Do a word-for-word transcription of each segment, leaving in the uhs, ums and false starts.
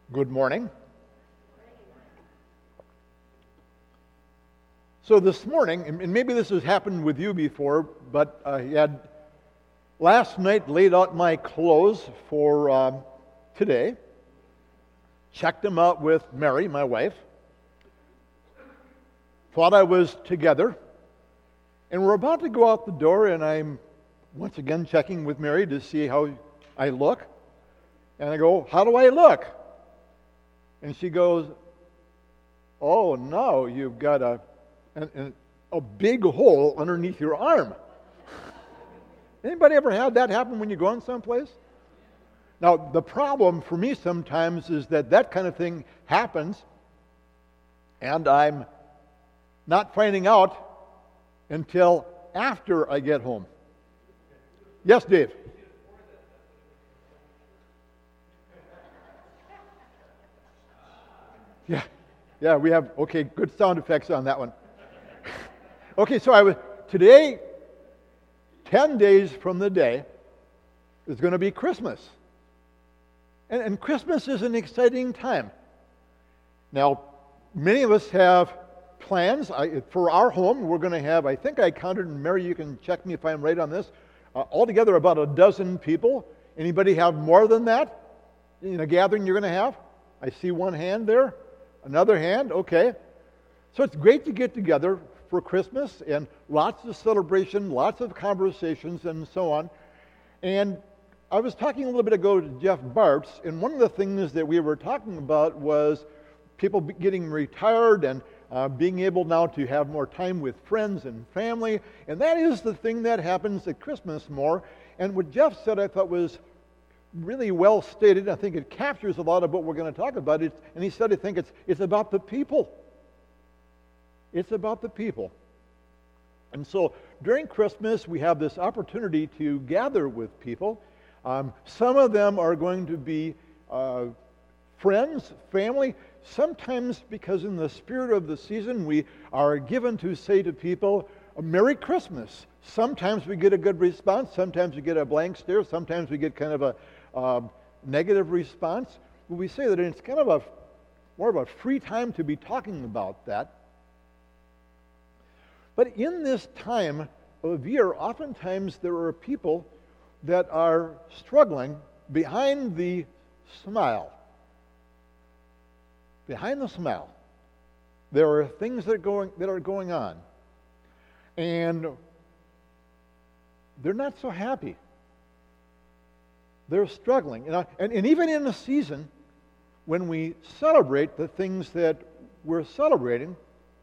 Good morning. So this morning, and maybe this has happened with you before, but I had last night laid out my clothes for uh, today, checked them out with Mary, my wife, thought I was together, and we're about to go out the door, and I'm once again checking with Mary to see how I look, and I go, "How do I look?" And she goes, "Oh no, you've got a a, a big hole underneath your arm." Anybody ever had that happen when you're going someplace? Now, the problem for me sometimes is that that kind of thing happens, and I'm not finding out until after I get home. Yes, Dave? Yeah, yeah, we have, okay, good sound effects on that one. Okay, so I was, today, ten days from the day, is going to be Christmas. And, and Christmas is an exciting time. Now, many of us have plans. I, for our home, we're going to have, I think I counted, and Mary, you can check me if I'm right on this, uh, altogether about a dozen people. Anybody have more than that in a gathering you're going to have? I see one hand there. Another hand, okay. So it's great to get together for Christmas and lots of celebration, lots of conversations and so on. And I was talking a little bit ago to Jeff Bartz, and one of the things that we were talking about was people getting retired and uh, being able now to have more time with friends and family. And that is the thing that happens at Christmas more. And what Jeff said I thought was really well stated. I think it captures a lot of what we're going to talk about. It's, and he said, I think it's it's about the people. It's about the people. And so during Christmas, we have this opportunity to gather with people. Um, some of them are going to be uh, friends, family. Sometimes, because in the spirit of the season, we are given to say to people, "A Merry Christmas." Sometimes we get a good response. Sometimes we get a blank stare. Sometimes we get kind of a Uh, negative response. But we say that it's kind of a more of a free time to be talking about that. But in this time of year, oftentimes there are people that are struggling behind the smile. Behind the smile, there are things that are going that are going on, and they're not so happy. They're struggling. You know, and, and even in the season, when we celebrate the things that we're celebrating,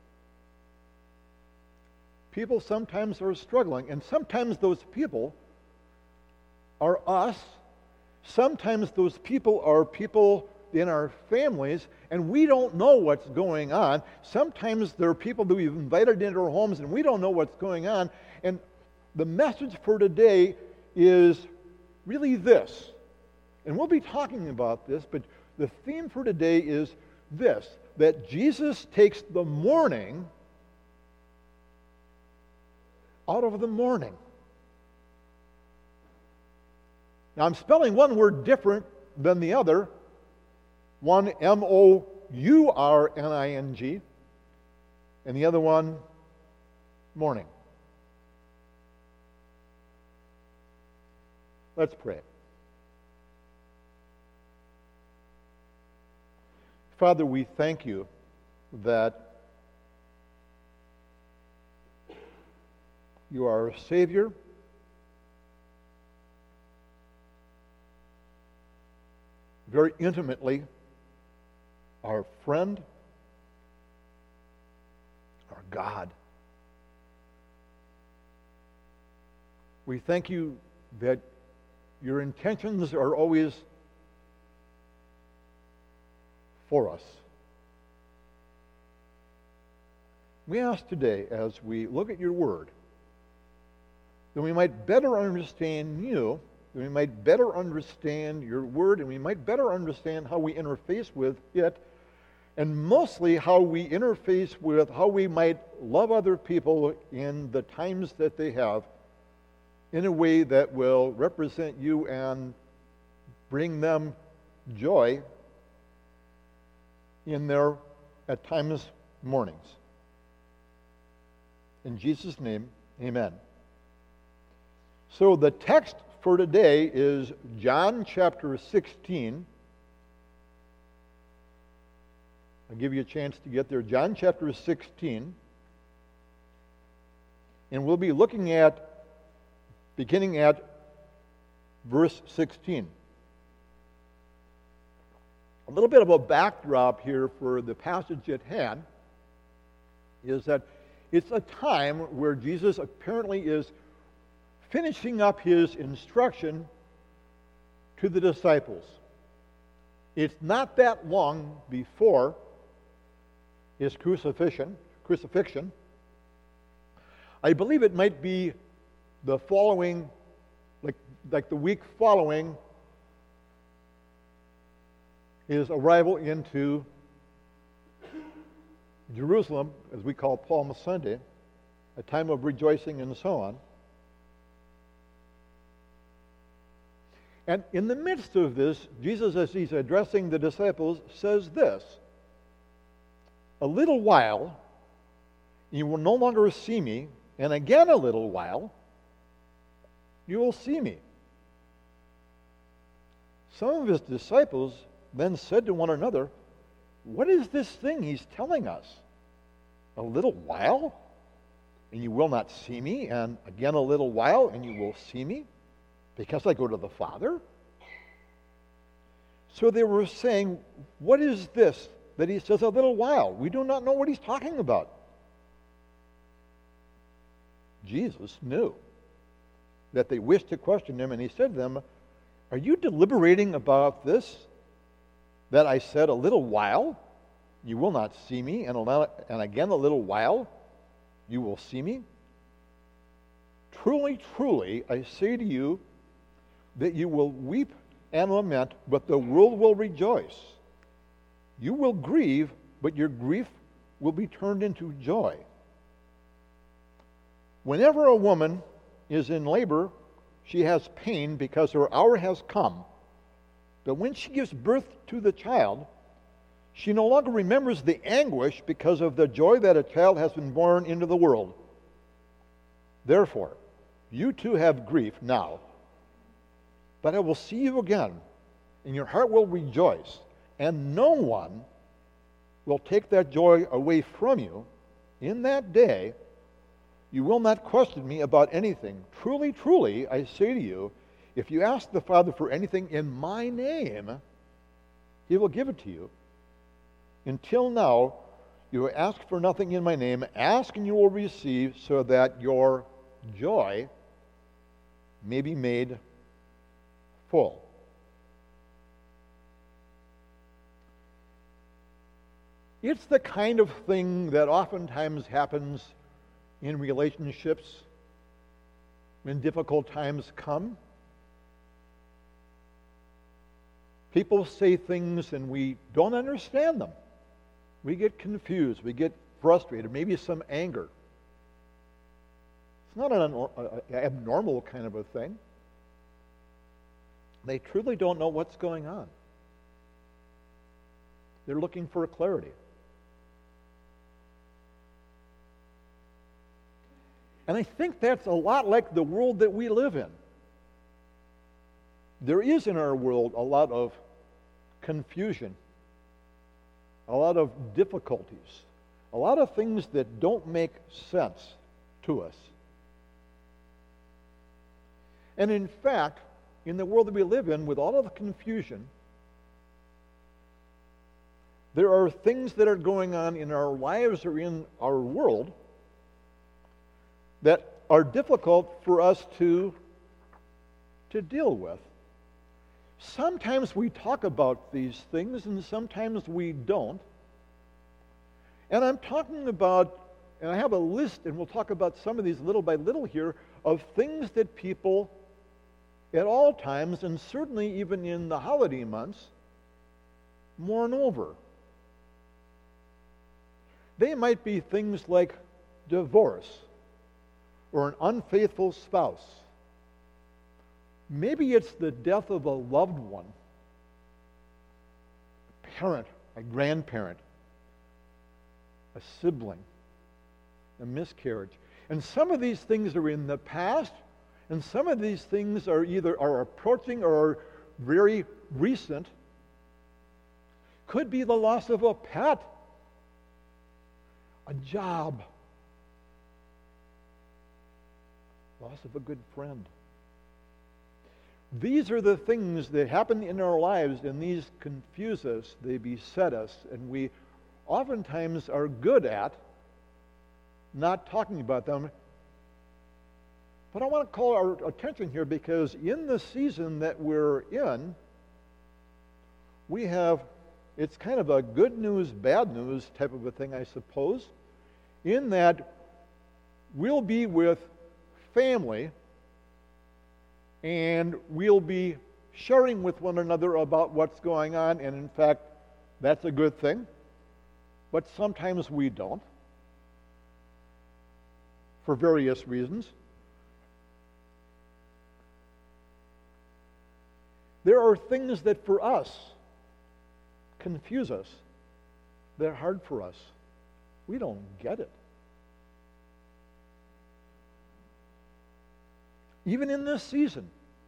people sometimes are struggling. And sometimes those people are us. Sometimes those people are people in our families, and we don't know what's going on. Sometimes there are people that we've invited into our homes, and we don't know what's going on. And the message for today is really this, and we'll be talking about this, but the theme for today is this, that Jesus takes the mourning out of the morning. Now I'm spelling one word different than the other, one M O U R N I N G, and the other one morning. Let's pray. Father, we thank you that you are our Savior. Very intimately, our friend, our God. We thank you that your intentions are always for us. We ask today, as we look at your word, that we might better understand you, that we might better understand your word, and we might better understand how we interface with it, and mostly how we interface with how we might love other people in the times that they have in a way that will represent you and bring them joy in their, at times, mornings. In Jesus' name, amen. So the text for today is John chapter sixteen. I'll give you a chance to get there. John chapter sixteen. And we'll be looking at, beginning at verse sixteen. A little bit of a backdrop here for the passage at hand is that it's a time where Jesus apparently is finishing up his instruction to the disciples. It's not that long before his crucifixion. Crucifixion. I believe it might be the following, like, like the week following his arrival into Jerusalem, as we call Palm Sunday, a time of rejoicing and so on. And in the midst of this, Jesus, as he's addressing the disciples, says this: a little while, you will no longer see me, and again a little while, you will see me. Some of his disciples then said to one another, what is this thing he's telling us? A little while, and you will not see me, and again a little while, and you will see me, because I go to the Father? So they were saying, what is this that he says a little while? We do not know what he's talking about. Jesus knew that they wished to question him, and he said to them, are you deliberating about this, that I said a little while, you will not see me, and, a, and again a little while, you will see me? Truly, truly, I say to you that you will weep and lament, but the world will rejoice. You will grieve, but your grief will be turned into joy. Whenever a woman is in labor, she has pain because her hour has come. But when she gives birth to the child, she no longer remembers the anguish because of the joy that a child has been born into the world. Therefore, you too have grief now, but I will see you again, and your heart will rejoice, and no one will take that joy away from you. In that day, you will not question me about anything. Truly, truly, I say to you, if you ask the Father for anything in my name, he will give it to you. Until now, you have asked for nothing in my name. Ask and you will receive, so that your joy may be made full. It's the kind of thing that oftentimes happens in relationships when difficult times come. People say things and we don't understand them. We get confused. We get frustrated. Maybe some anger. It's not an abnormal kind of a thing. They truly don't know what's going on. They're looking for clarity. And I think that's a lot like the world that we live in. There is in our world a lot of confusion, a lot of difficulties, a lot of things that don't make sense to us. And in fact, in the world that we live in, with all of the confusion, there are things that are going on in our lives or in our world that are difficult for us to, to deal with. Sometimes we talk about these things and sometimes we don't. And I'm talking about, and I have a list, and we'll talk about some of these little by little here, of things that people at all times, and certainly even in the holiday months, mourn over. They might be things like divorce or an unfaithful spouse. Maybe it's the death of a loved one, a parent a grandparent, a sibling, a miscarriage. And some of these things are in the past, and some of these things are either are approaching or are very recent. Could be the loss of a pet, a job, loss of a good friend. These are the things that happen in our lives, and these confuse us, they beset us, and we oftentimes are good at not talking about them. But I want to call our attention here because in the season that we're in, we have, it's kind of a good news, bad news type of a thing, I suppose, in that we'll be with family and we'll be sharing with one another about what's going on, and in fact, that's a good thing. But sometimes we don't, for various reasons. There are things that for us confuse us. They're hard for us. We don't get it. Even in this season.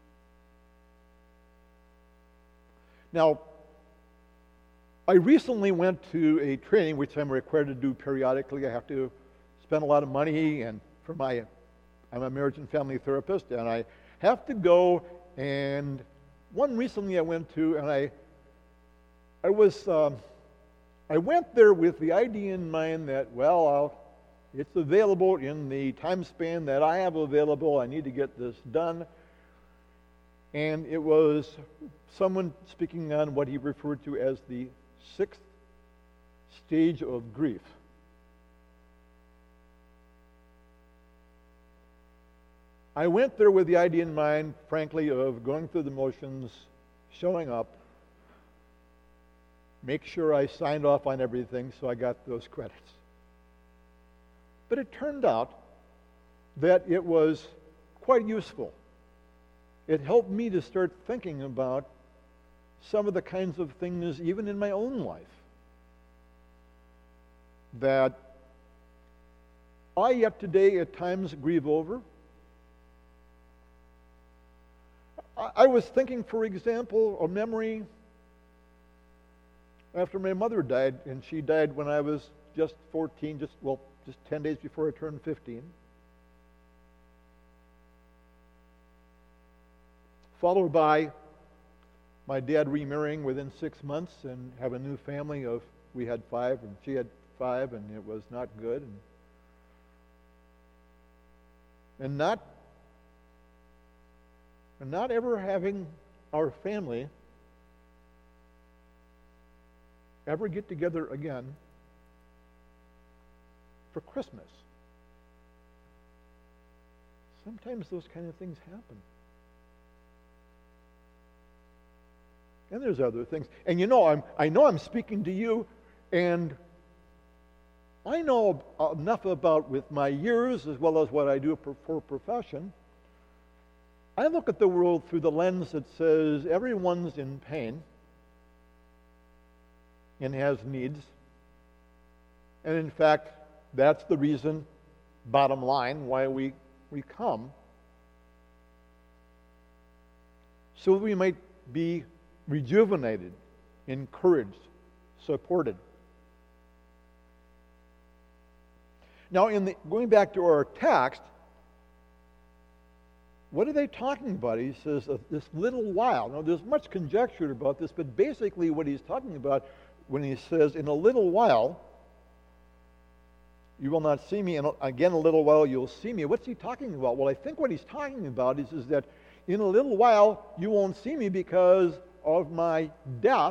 Now, I recently went to a training which I'm required to do periodically. I have to spend a lot of money, and for my, I'm a marriage and family therapist, and I have to go. And one recently I went to, and I, I was, um, I went there with the idea in mind that, well, I'll, it's available in the time span that I have available. I need to get this done. And it was someone speaking on what he referred to as the sixth stage of grief. I went there with the idea in mind, frankly, of going through the motions, showing up, make sure I signed off on everything so I got those credits. But it turned out that it was quite useful. It helped me to start thinking about some of the kinds of things, even in my own life, that I yet today at times grieve over. I, I was thinking, for example, a memory after my mother died, and she died when I was just fourteen, just, well, just ten days before I turned fifteen. Followed by my dad remarrying within six months and have a new family of, we had five and she had five, and it was not good. And, and not, and not ever having our family ever get together again for Christmas. Sometimes those kind of things happen. And there's other things. And you know, I'm, I know I'm speaking to you, and I know enough about, with my years as well as what I do for, for profession, I look at the world through the lens that says everyone's in pain and has needs. And in fact, that's the reason, bottom line, why we, we come. So we might be rejuvenated, encouraged, supported. Now, in the, going back to our text, what are they talking about? He says, uh, this little while. Now, there's much conjecture about this, but basically what he's talking about when he says, in a little while, you will not see me, and again, a little while, you'll see me. What's he talking about? Well, I think what he's talking about is, is that in a little while, you won't see me because of my death.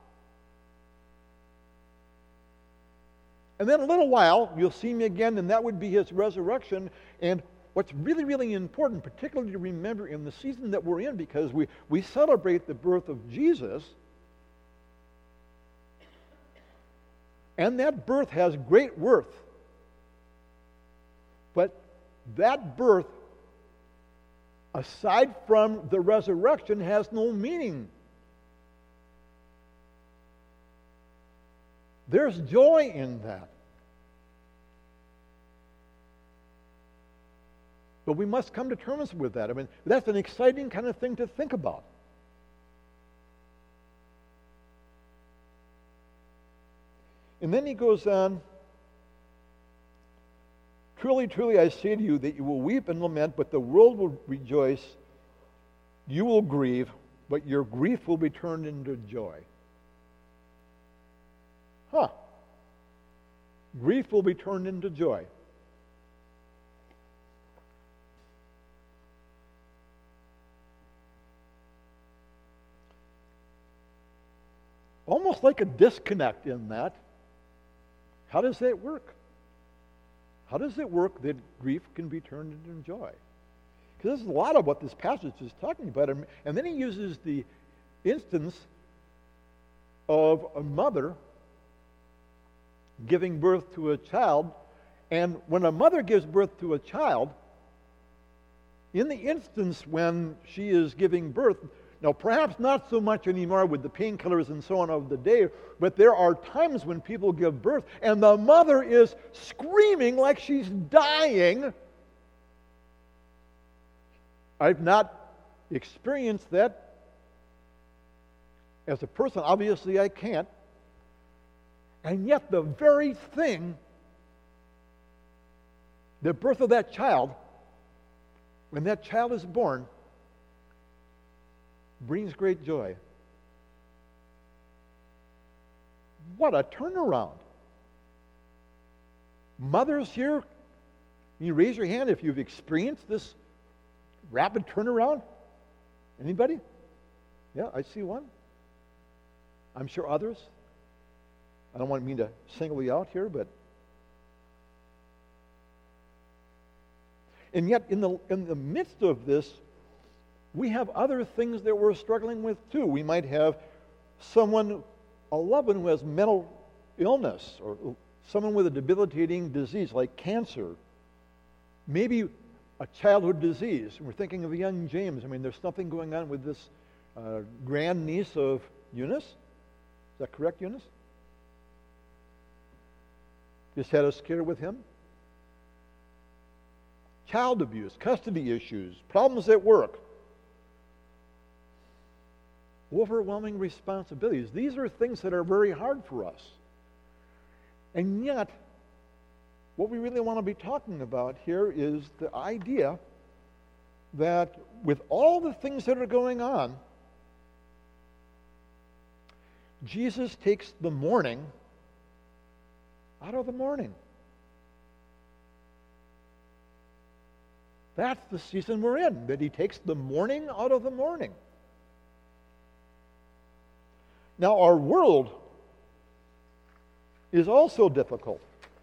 And then a little while, you'll see me again, and that would be his resurrection. And what's really, really important, particularly to remember in the season that we're in, because we, we celebrate the birth of Jesus, and that birth has great worth. But that birth, aside from the resurrection, has no meaning. There's joy in that. But we must come to terms with that. I mean, that's an exciting kind of thing to think about. And then he goes on, truly, truly, I say to you that you will weep and lament, but the world will rejoice. You will grieve, but your grief will be turned into joy. Huh. Grief will be turned into joy. Almost like a disconnect in that. How does that work? How does it work that grief can be turned into joy? Because there's a lot of what this passage is talking about. And then he uses the instance of a mother giving birth to a child. And when a mother gives birth to a child, in the instance when she is giving birth, now perhaps not so much anymore with the painkillers and so on of the day, but there are times when people give birth and the mother is screaming like she's dying. I've not experienced that as a person. Obviously I can't. And yet the very thing, the birth of that child, when that child is born, brings great joy. What a turnaround. Mothers here, can you raise your hand if you've experienced this rapid turnaround? Anybody? Yeah, I see one. I'm sure others. I don't want me to single you out here, but and yet in the in the midst of this, we have other things that we're struggling with too. We might have someone, a loved one who has mental illness, or someone with a debilitating disease like cancer, maybe a childhood disease. We're thinking of young James. I mean, there's something going on with this uh, grandniece of Eunice. Is that correct, Eunice? Just had a scare with him. Child abuse, custody issues, problems at work. Overwhelming responsibilities. These are things that are very hard for us. And yet, what we really want to be talking about here is the idea that with all the things that are going on, Jesus takes the mourning out of the morning. That's the season we're in, that he takes the mourning out of the morning. Now, our world is also difficult.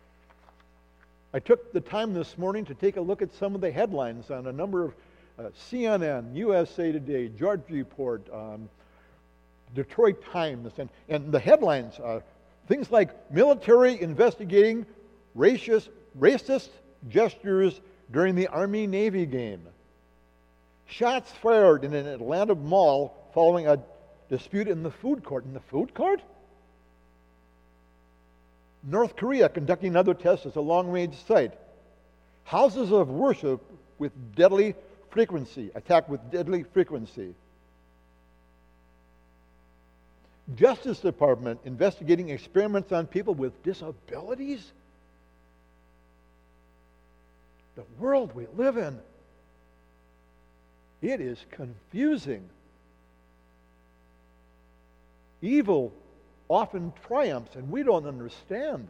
I took the time this morning to take a look at some of the headlines on a number of uh, C N N, U S A Today, Georgia Report, um, Detroit Times, and, and the headlines are things like military investigating racist, racist gestures during the Army-Navy game. Shots fired in an Atlanta mall following a dispute in the food court. In the food court? North Korea conducting another test as a long-range site. Houses of worship with deadly frequency, attacked with deadly frequency. Justice Department investigating experiments on people with disabilities. The world we live in, it is confusing. Evil often triumphs, and we don't understand.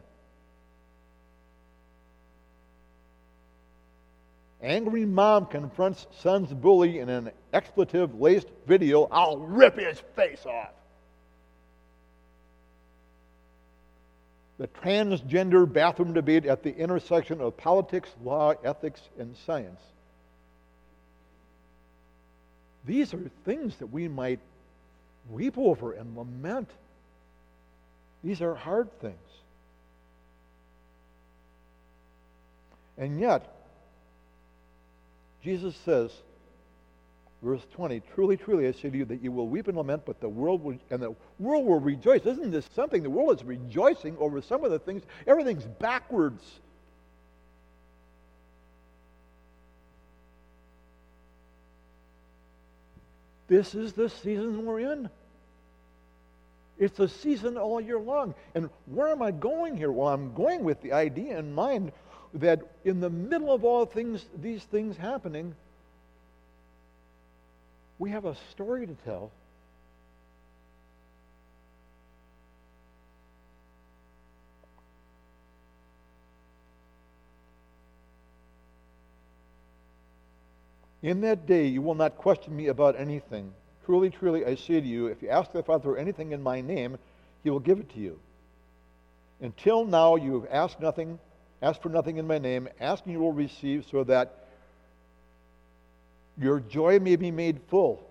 Angry mom confronts son's bully in an expletive-laced video. I'll rip his face off. The transgender bathroom debate at the intersection of politics, law, ethics, and science. These are things that we might weep over and lament. These are hard things. And yet, Jesus says, Verse twenty, truly, truly, I say to you that you will weep and lament, but the world will, and the world will rejoice. Isn't this something? The world is rejoicing over some of the things. Everything's backwards. This is the season we're in. It's a season all year long. And where am I going here? Well, I'm going with the idea in mind that in the middle of all things, these things happening, we have a story to tell. In that day you will not question me about anything. Truly, truly, I say to you, if you ask the Father anything in my name, he will give it to you. Until now you have asked nothing, asked for nothing in my name. Ask and you will receive, so that your joy may be made full.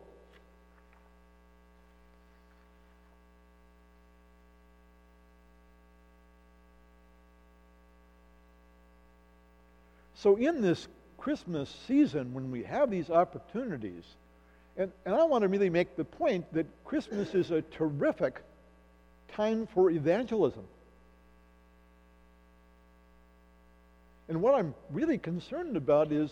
So in this Christmas season, when we have these opportunities, and, and I want to really make the point that Christmas is a terrific time for evangelism. And what I'm really concerned about is,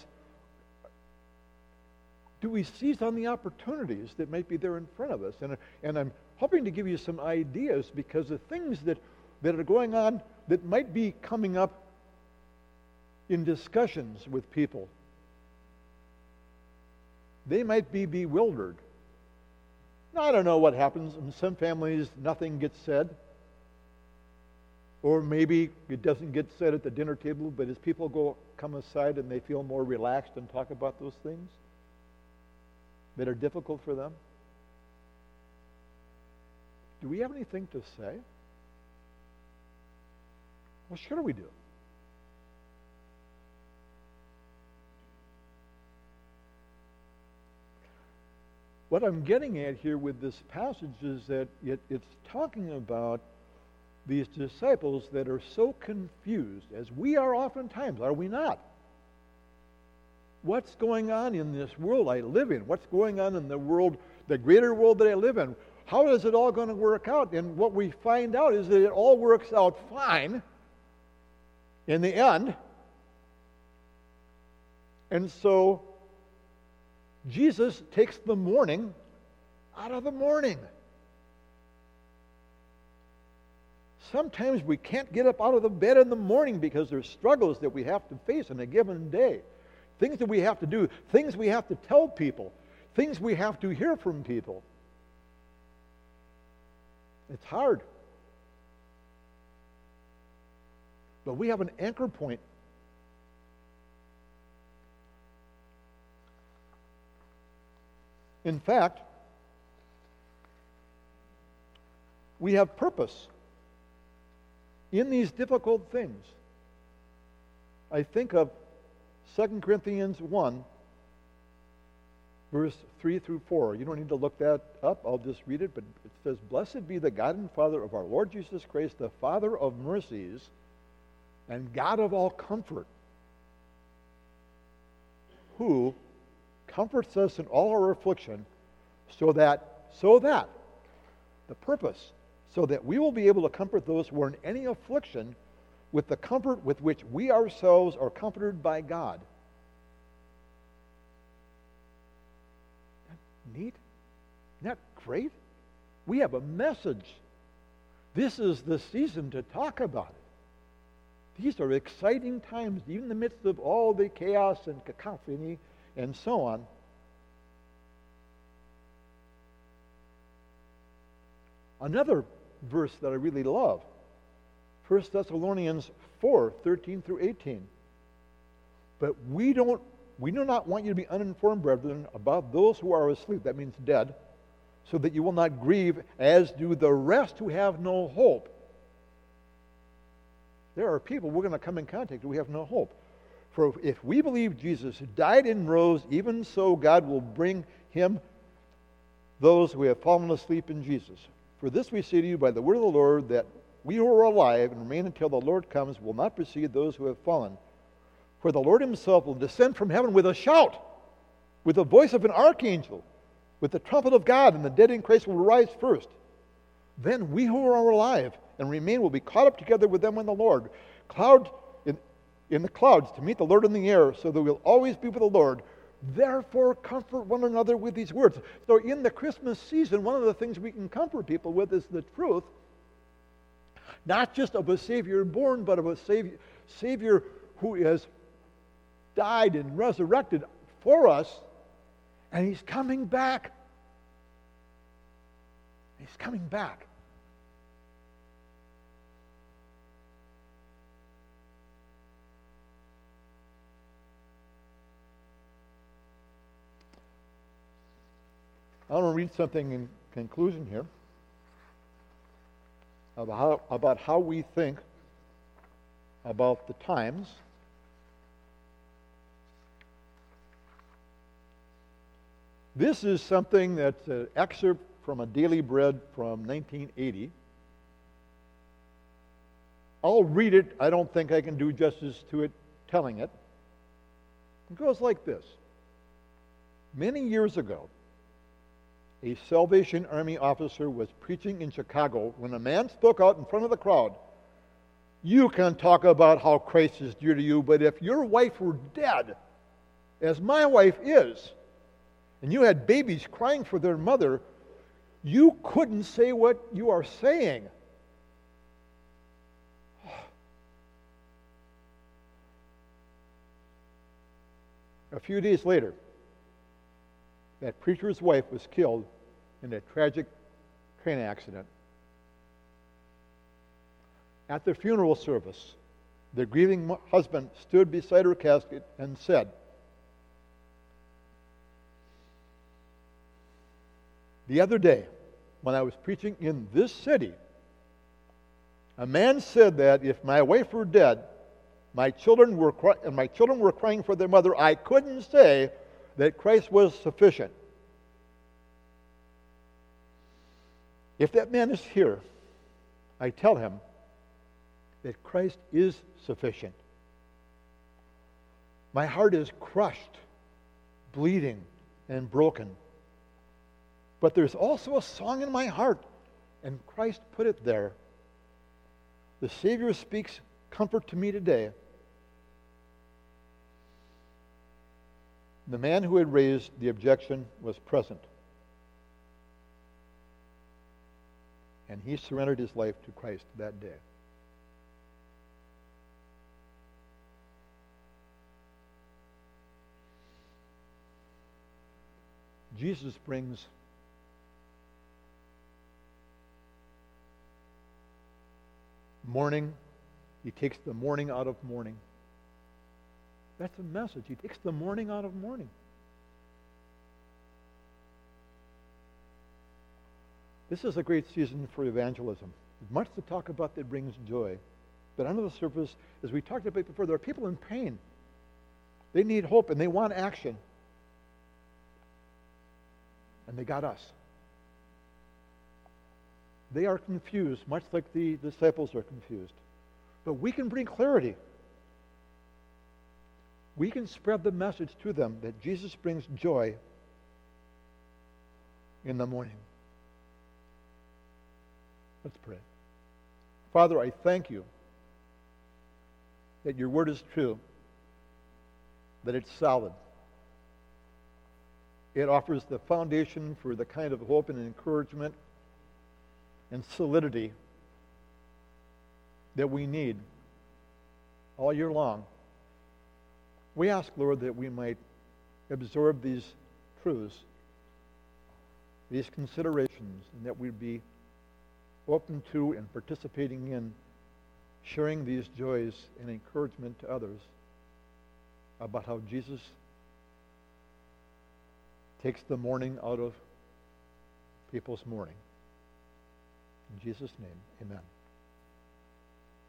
do we seize on the opportunities that might be there in front of us? And, and I'm hoping to give you some ideas, because the things that, that are going on that might be coming up in discussions with people, they might be bewildered. Now, I don't know what happens. In some families, nothing gets said. Or maybe it doesn't get said at the dinner table, but as people go come aside and they feel more relaxed and talk about those things that are difficult for them. Do we have anything to say? Well, sure we do. What I'm getting at here with this passage is that it, it's talking about these disciples that are so confused, as we are oftentimes, are we not? What's going on in this world I live in? What's going on in the world, the greater world that I live in? How is it all going to work out? And what we find out is that it all works out fine in the end. And so Jesus takes the mourning out of the morning. Sometimes we can't get up out of the bed in the morning because there's struggles that we have to face in a given day. Things that we have to do, things we have to tell people, things we have to hear from people. It's hard. But we have an anchor point. In fact, we have purpose in these difficult things. I think of Second Corinthians one, verse three through four. You don't need to look that up. I'll just read it. But it says, "Blessed be the God and Father of our Lord Jesus Christ, the Father of mercies and God of all comfort, who comforts us in all our affliction, so that, so that, the purpose, so that we will be able to comfort those who are in any affliction with the comfort with which we ourselves are comforted by God." Isn't that neat? Isn't that great? We have a message. This is the season to talk about it. These are exciting times, even in the midst of all the chaos and cacophony and so on. Another verse that I really love, First Thessalonians four, thirteen through eighteen. "But we don't we do not want you to be uninformed, brethren, about those who are asleep," that means dead, "so that you will not grieve, as do the rest who have no hope." There are people we're going to come in contact with who have no hope. "For if we believe Jesus died and rose, even so God will bring him those who have fallen asleep in Jesus. For this we say to you by the word of the Lord, that we who are alive and remain until the Lord comes will not precede those who have fallen. For the Lord himself will descend from heaven with a shout, with the voice of an archangel, with the trumpet of God, and the dead in Christ will rise first. Then we who are alive and remain will be caught up together with them in the Lord, cloud in, in the clouds to meet the Lord in the air, so that we'll always be with the Lord. Therefore, comfort one another with these words. So in the Christmas season, one of the things we can comfort people with is the truth, not just of a Savior born, but of a Savior, Savior who has died and resurrected for us, and he's coming back. He's coming back. I want to read something in conclusion here about how, about how we think about the times. This is something that's an excerpt from a Daily Bread from nineteen eighty. I'll read it. I don't think I can do justice to it telling it. It goes like this. Many years ago, a Salvation Army officer was preaching in Chicago when a man spoke out in front of the crowd. You can talk about how Christ is dear to you, but if your wife were dead, as my wife is, and you had babies crying for their mother, you couldn't say what you are saying. A few days later, that preacher's wife was killed in a tragic train accident. At the funeral service, the grieving husband stood beside her casket and said, "The other day, when I was preaching in this city, a man said that if my wife were dead, my children were cry- and my children were crying for their mother, I couldn't say that Christ was sufficient. If that man is here, I tell him that Christ is sufficient. My heart is crushed, bleeding, and broken. But there's also a song in my heart, and Christ put it there. The Savior speaks comfort to me today." The man who had raised the objection was present, and he surrendered his life to Christ that day. Jesus brings mourning. He takes the mourning out of mourning. That's a message. He takes the mourning out of mourning. This is a great season for evangelism. There's much to talk about that brings joy. But under the surface, as we talked about before, there are people in pain. They need hope and they want action. And they got us. They are confused, much like the disciples are confused. But we can bring clarity. We can spread the message to them that Jesus brings joy in the morning. Let's pray. Father, I thank you that your word is true, that it's solid. It offers the foundation for the kind of hope and encouragement and solidity that we need all year long. We ask, Lord, that we might absorb these truths, these considerations, and that we'd be open to and participating in sharing these joys and encouragement to others about how Jesus takes the mourning out of people's mourning. In Jesus' name, amen.